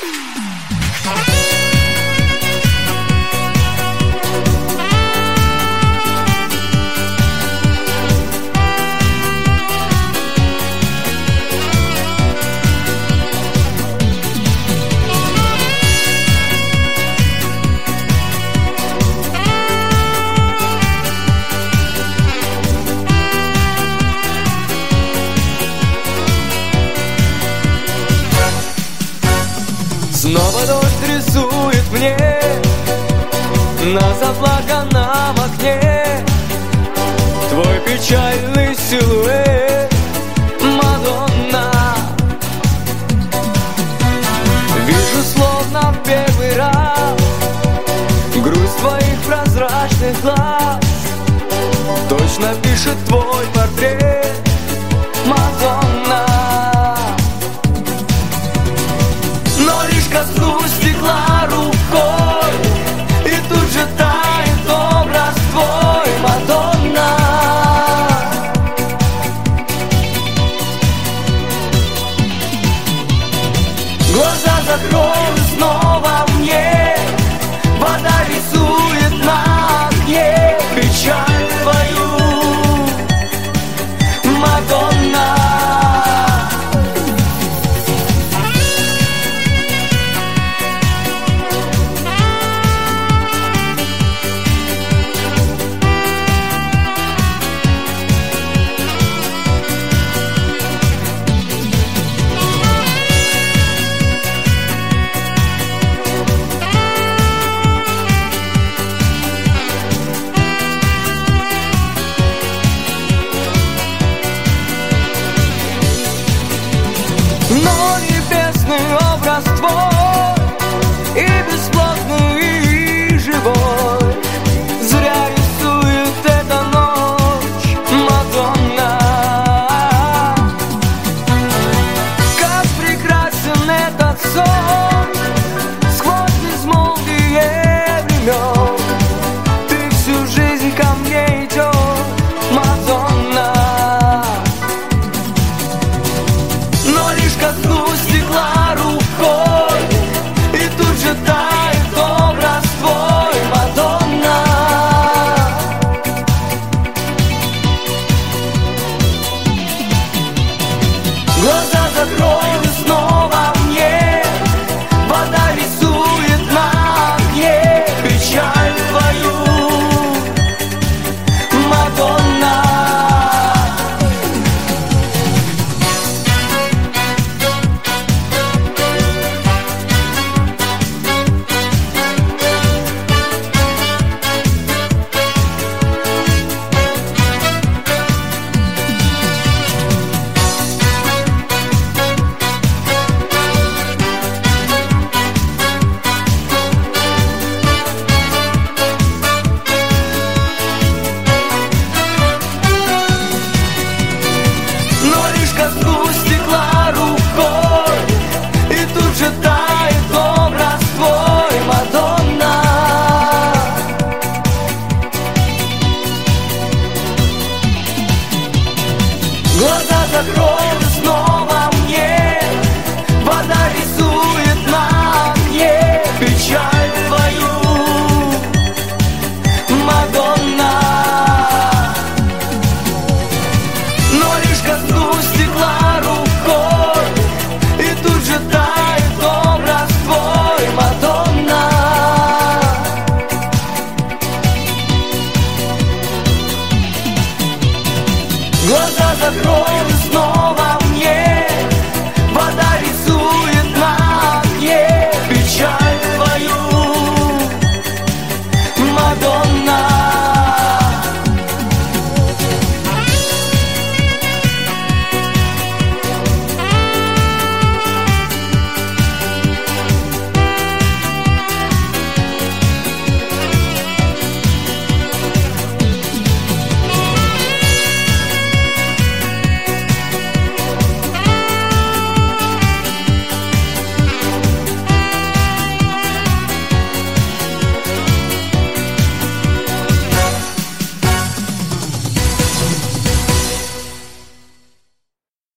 Снова дождь рисует мне на заплаканном окне твой печальный силуэт, Мадонна. Вижу словно в первый раз грусть твоих прозрачных глаз. Точно пишет твой портрет, Мадонна. Но лишь коснусь стекла рукой, и тут же тает образ твой, Мадонна. Глаза закрою снова мне, вода рисует на окне печаль твою, Мадонна. Но небесный образ твой и бесплотный, и живой зря рисует эта ночь, Мадонна. Как прекрасен этот